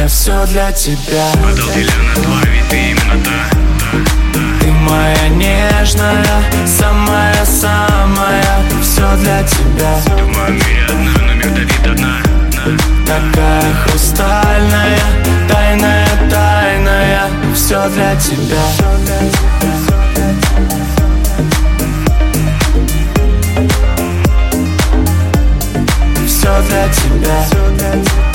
все для тебя. Подалделя на твой вид, ты именно та. Ты моя нежная, самая-самая, все для тебя. Ты в моем мире одна, но мир давит одна. Такая хрустальная, тайная, все для тебя. Все для тебя.